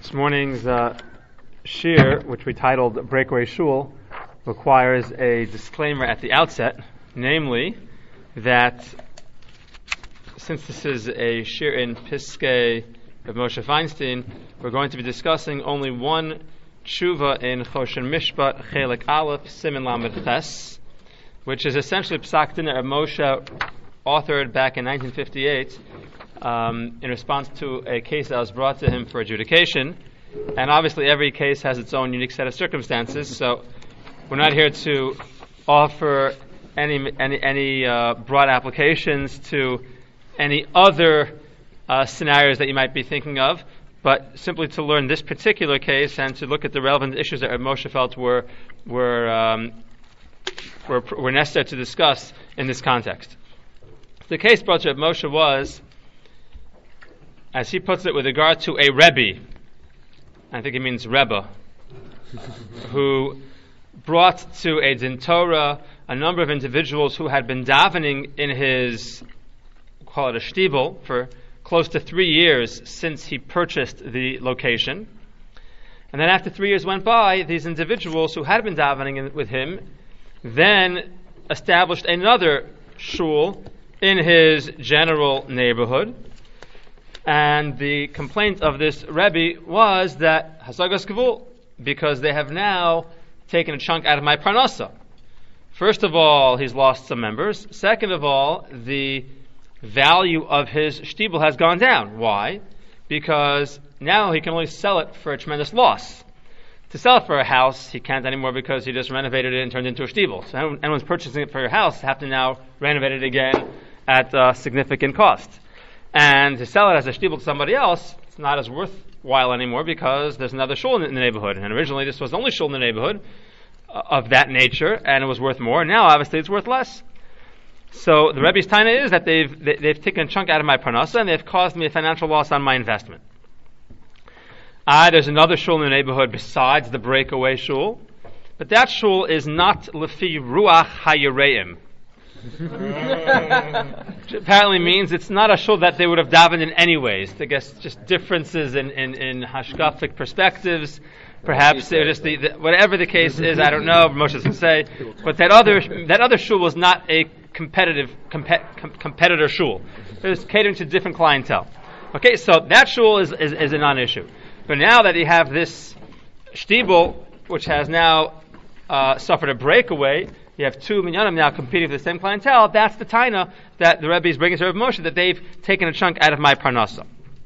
This morning's shir, which we titled Breakaway Shul, requires a disclaimer at the outset, namely that since this is a shir in Piskei of Moshe Feinstein, we're going to be discussing only one tshuva in Choshen Mishpat Chelik Aleph Siman Lamed Ches, which is essentially Psak Dinah of Moshe, authored back in 1958 in response to a case that was brought to him for adjudication. And obviously every case has its own unique set of circumstances, so we're not here to offer any broad applications to any other scenarios that you might be thinking of, but simply to learn this particular case and to look at the relevant issues that Moshe felt were necessary to discuss in this context. The case brought to Moshe was, as he puts it, with regard to a Rebbe, I think he means Rebbe, who brought to a Din Torah a number of individuals who had been davening in his, call it a shtibel, for close to 3 years since he purchased the location. And then after 3 years went by, these individuals who had been davening with him then established another shul in his general neighborhood. And the complaint of this Rebbe was that Hasagas Gevul, because they have now taken a chunk out of my parnasa. First of all, he's lost some members. Second of all, the value of his shtibel has gone down. Why? Because now he can only sell it for a tremendous loss. To sell it for a house, he can't anymore because he just renovated it and turned it into a shtibel. So anyone's purchasing it for your house have to now renovate it again at significant cost. And to sell it as a shtibel to somebody else, it's not as worthwhile anymore because there's another shul in the neighborhood. And originally this was the only shul in the neighborhood of that nature, and it was worth more. Now obviously it's worth less. So the Rebbe's taina is that they've taken a chunk out of my parnasa and they've caused me a financial loss on my investment. There's another shul in the neighborhood besides the breakaway shul, but that shul is not lefi ruach hayereim. Which apparently means it's not a shul that they would have davened in anyways. I guess just differences in hashkafic perspectives. Perhaps they're just whatever the case is, I don't know. Moshe doesn't say. But that other shul was not a competitor shul. It was catering to different clientele. Okay, so that shul is a non-issue. But now that you have this shtibel, which has now suffered a breakaway, you have two minyanim now competing for the same clientele. That's the taina that the Rebbe is bringing to Rav Moshe, that they've taken a chunk out of my parnasa.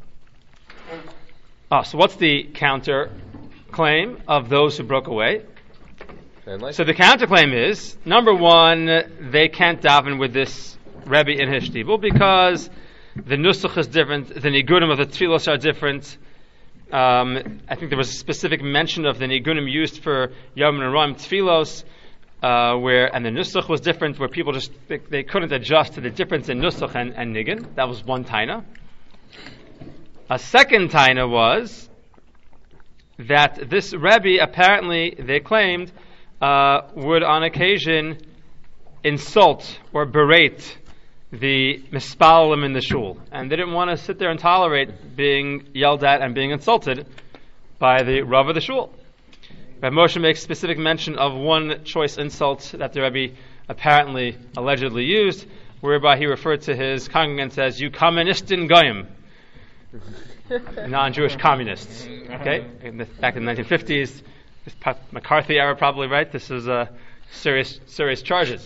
So what's the counter claim of those who broke away? So the counter claim is, number one, they can't daven with this Rebbe in his shtibel because the nusach is different, the nigunim of the tfilos are different. I think there was a specific mention of the nigunim used for Yom and Ram tfilos, and the nusach was different, where people just they couldn't adjust to the difference in nusach and nigun. That was one taina. A second taina was that this Rebbe, apparently they claimed, would on occasion insult or berate the mispalim in the shul, and they didn't want to sit there and tolerate being yelled at and being insulted by the Rav of the shul. Rav Moshe makes specific mention of one choice insult that the Rebbe apparently allegedly used, whereby he referred to his congregants as "you communistin goyim," non-Jewish communists. Okay, back in the 1950s, this McCarthy era, probably right. This is serious charges.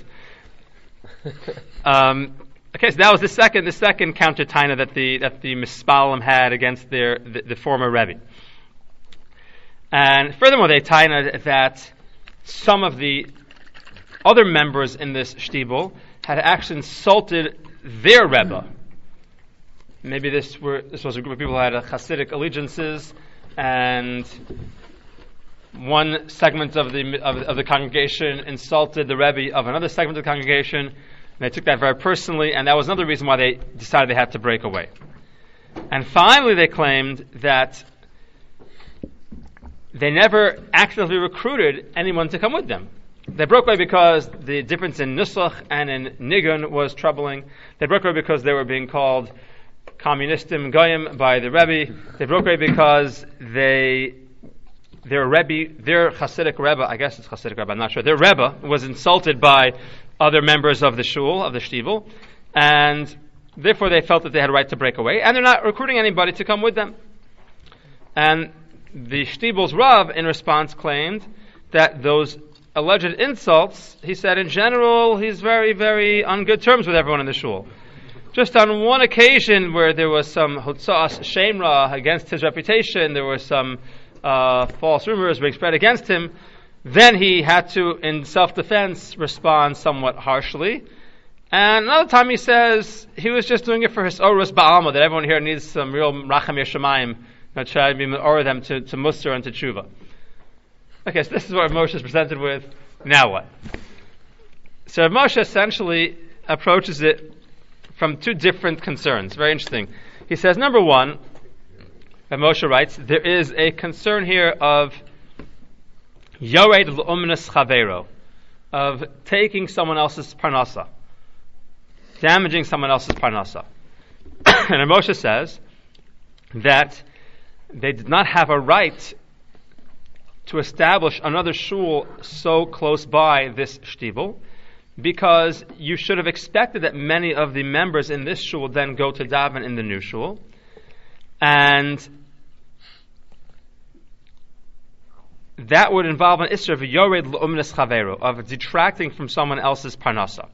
Okay, so that was the second counter taina that the mispalim had against the former Rebbe. And furthermore, they taina that some of the other members in this shtibel had actually insulted their Rebbe. Maybe this was a group of people who had Hasidic allegiances, and one segment of the congregation insulted the Rebbe of another segment of the congregation. And they took that very personally, and that was another reason why they decided they had to break away. And finally, they claimed that they never actively recruited anyone to come with them. They broke away because the difference in nusach and in nigun was troubling. They broke away because they were being called communistim goyim by the Rebbe. They broke away because their Hasidic Rebbe, I guess it's Hasidic Rebbe, I'm not sure, their Rebbe was insulted by other members of the shul, of the shtivel, and therefore they felt that they had a right to break away, and they're not recruiting anybody to come with them. And the Shtibel's Rav, in response, claimed that those alleged insults, he said in general, he's very, very on good terms with everyone in the shul. Just on one occasion where there was some Hutzas Shemra against his reputation, there were some false rumors being spread against him, then he had to, in self-defense, respond somewhat harshly. And another time he says he was just doing it for his Orus Ba'alma, that everyone here needs some real Racham Yeshamayim, that try to be or them to Musar and to Tshuva. Okay, so this is what Moshe is presented with. Now what? So Moshe essentially approaches it from two different concerns. Very interesting. He says, number one, Moshe writes, there is a concern here of Yored L'Umnas Chavero, of taking someone else's parnasa, damaging someone else's parnasa. And Moshe says that they did not have a right to establish another shul so close by this shtivel, because you should have expected that many of the members in this shul then go to daven in the new shul, and that would involve an issue of yored l'umnes chavero, of detracting from someone else's parnasa.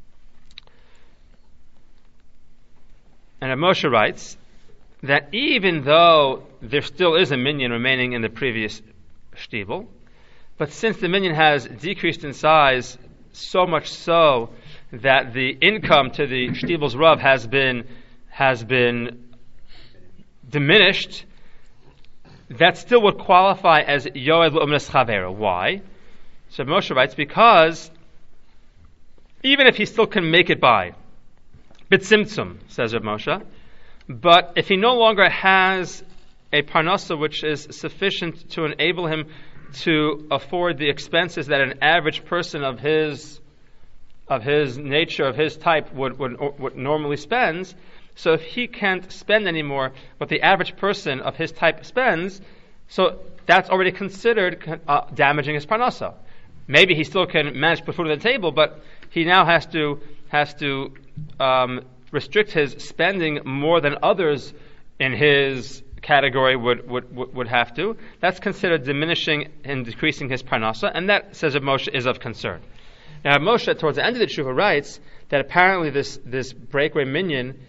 And Moshe writes that even though there still is a minyan remaining in the previous shtivel, but since the minyan has decreased in size so much so that the income to the shtivel's rav has been diminished, that still would qualify as yoed l'umnes chavera. Why? So Moshe writes, because even if he still can make it by bitzimtzum, says Rav Moshe, but if he no longer has a parnasa which is sufficient to enable him to afford the expenses that an average person of his nature, of his type, would normally spends, so if he can't spend anymore what the average person of his type spends, so that's already considered damaging his parnasa. Maybe he still can manage to put food on the table, but he now has to restrict his spending more than others in his category would have to. That's considered diminishing and decreasing his parnasa, and that, says Rav Moshe, is of concern. Now Rav Moshe, towards the end of the tshuva, writes that apparently this breakaway minyan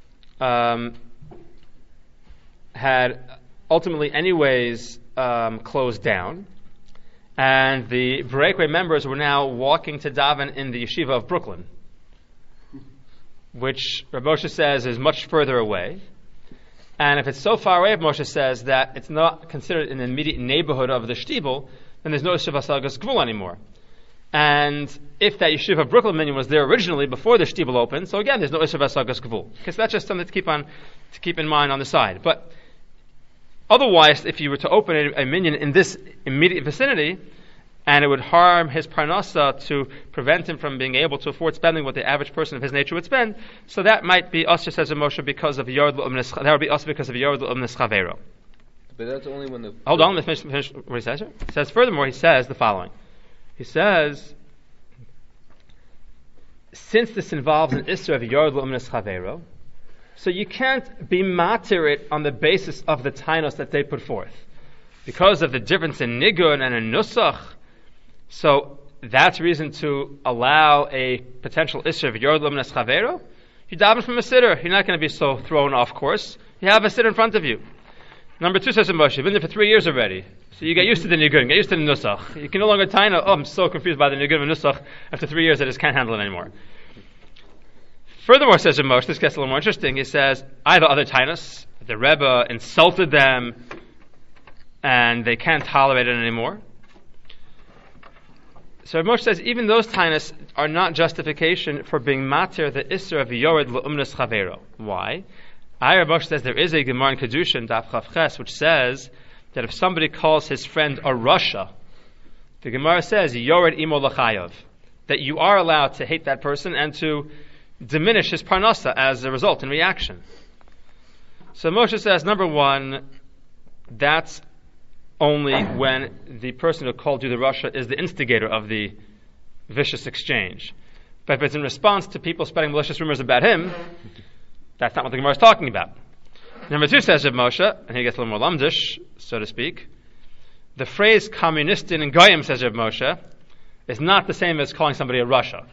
had ultimately anyways closed down, and the breakaway members were now walking to daven in the yeshiva of Brooklyn, which Rav Moshe says is much further away. And if it's so far away, Moshe says, that it's not considered in the immediate neighborhood of the shtibel, then there's no yeshiva Sagas Gvul anymore. And if that yeshiva Brooklyn minyan was there originally before the shtibel opened, so again, there's no yeshiva Sagas Gvul. Because that's just something to keep in mind on the side. But otherwise, if you were to open a minyan in this immediate vicinity, and it would harm his parnasa to prevent him from being able to afford spending what the average person of his nature would spend, so that might be us, says Moshe, because of Yord L'Umnes. That would be us because of Yord L'Umnes Chavero. But that's only when the... Hold on, let's finish what he says here. He says, furthermore, he says the following. He says, since this involves an issue of Yord L'Umnes Chavero, so you can't be matir it on the basis of the tainos that they put forth. Because of the difference in nigun and in nusach, so that's reason to allow a potential issue of Yord L'Umnes Chavero. You daven from a sitter, you're not going to be so thrown off course. You have a sitter in front of you. Number two, says Moshe, you've been there for 3 years already. So you get used to the nigun, get used to the nusach. You can no longer taina, I'm so confused by the nigun and nusach. After 3 years, I just can't handle it anymore. Furthermore, says Moshe, this gets a little more interesting. He says, either other tainas, the Rebbe insulted them, and they can't tolerate it anymore. So Moshe says even those tainas are not justification for being matir the isser of yored l'umnes chavero. Why? Moshe says there is a Gemara in Kedushin, Daf Chav Ches, which says that if somebody calls his friend a rasha, the Gemara says yored imo l'chayav, that you are allowed to hate that person and to diminish his parnasa as a result in reaction. So Moshe says, number one, that's only when the person who called you the Rasha is the instigator of the vicious exchange. But if it's in response to people spreading malicious rumors about him, that's not what the Gemara is talking about. Number two, says Reb Moshe, and he gets a little more lamdish, so to speak, the phrase communistin and goyim, says Reb Moshe, is not the same as calling somebody a Rasha.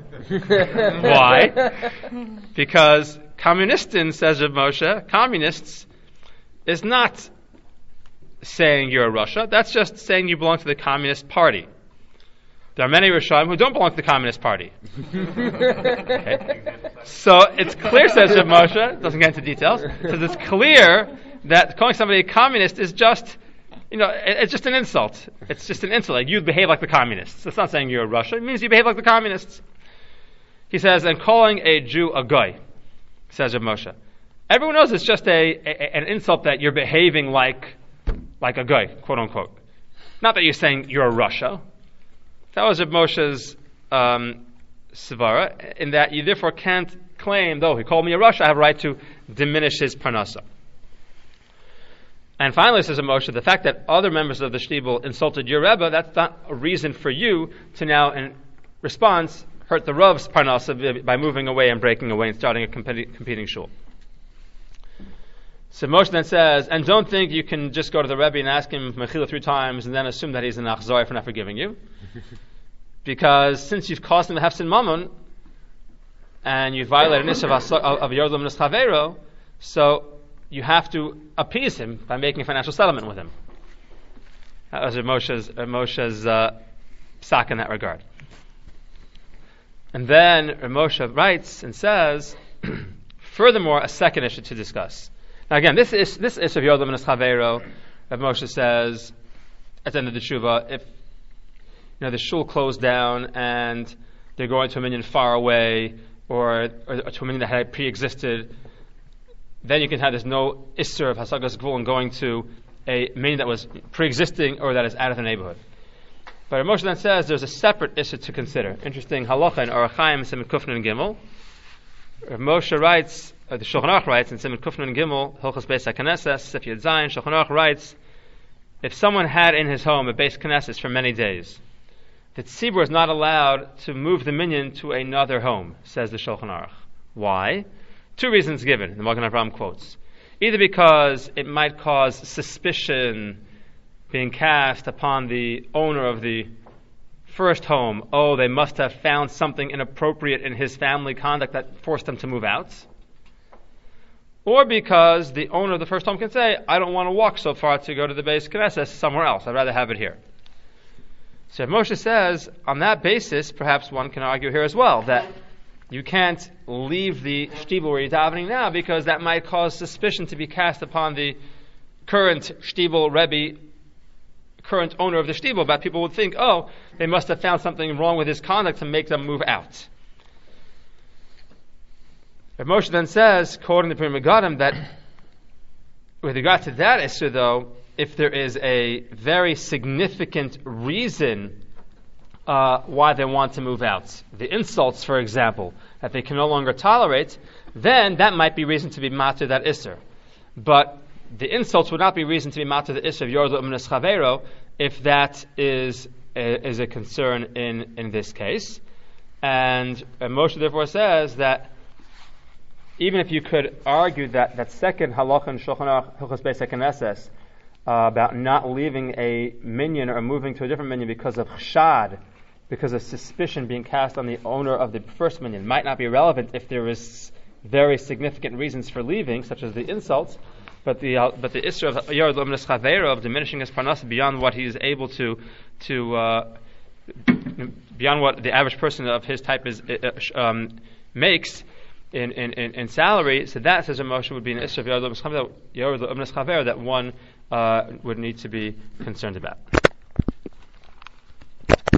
Why? Because communistin, says Reb Moshe, communists, is not saying you're a Rasha. That's just saying you belong to the Communist Party. There are many Rishonim who don't belong to the Communist Party. Okay. So it's clear, says Reb Moshe, doesn't get into details, says it's clear that calling somebody a communist is just, it's just an insult. It's just an insult. Like, you behave like the communists. It's not saying you're a Rasha. It means you behave like the communists. He says, and calling a Jew a goy, says Reb Moshe. Everyone knows it's just an insult that you're behaving like a goy, quote unquote. Not that you're saying you're a Rasha. That was Reb Moshe's svara, in that you therefore can't claim, though he called me a Rasha, I have a right to diminish his parnasa. And finally, says Reb Moshe, the fact that other members of the shtibel insulted your Rebbe, that's not a reason for you to now, in response, hurt the Rav's parnasa by moving away and breaking away and starting a competing shul. So Moshe then says, and don't think you can just go to the Rebbe and ask him mechila 3 times and then assume that he's an achzor for not forgiving you. Because since you've caused him to have sin mammon, and you've violated an issue of Yordam Neschavero, so you have to appease him by making a financial settlement with him. That was Moshe's psak in that regard. And then Moshe writes and says, furthermore, a second issue to discuss. Now again, this issue of Yordam Neschavero, Moshe says at the end of the tshuva, if the shul closed down and they're going to a minyan far away or to a minyan that had pre-existed, then you can have there's no isser of hasagas gvul and going to a minyan that was pre-existing or that is out of the neighborhood. But Moshe then says there's a separate issue to consider. Interesting halacha in Orach Chaim Siman Kufnin and Gimel. Moshe writes, the Shulchan Aruch writes in Siman Kufnin and Gimel, Hilchos Beis HaKnesses, Sif Yud Zayin, Shulchan Aruch writes, if someone had in his home a Beis Knesses for many days, the tzibur is not allowed to move the minyan to another home, says the Shulchan Aruch. Why? 2 reasons given, the Magen Avraham quotes. Either because it might cause suspicion being cast upon the owner of the first home. Oh, they must have found something inappropriate in his family conduct that forced them to move out. Or because the owner of the first home can say, I don't want to walk so far to go to the Beis Knesses somewhere else. I'd rather have it here. So Moshe says, on that basis, perhaps one can argue here as well, that you can't leave the shtibel where you're davening now because that might cause suspicion to be cast upon the current shtibel Rebbe, current owner of the shtibel, but people would think, oh, they must have found something wrong with his conduct to make them move out. But Moshe then says, quoting the Pri Megadim, that with regard to that issue, though, if there is a very significant reason why they want to move out, the insults, for example, that they can no longer tolerate, then that might be reason to be matir that isser. But the insults would not be reason to be matir the isser of Yordam Neschavero if that is a concern in this case. And Moshe therefore says that even if you could argue that second halacha in Shulchan Aruch Hilchos Beis HaKnesses about not leaving a minyan or moving to a different minyan because of chshad, because of suspicion being cast on the owner of the first minyan, might not be relevant if there is very significant reasons for leaving, such as the insults, but the issue of Yordam Neschavero, of diminishing his parnasa beyond what he is able to beyond what the average person of his type makes in salary, so that, says Moshe, would be an issue of Yordam Neschavero that one would need to be concerned about.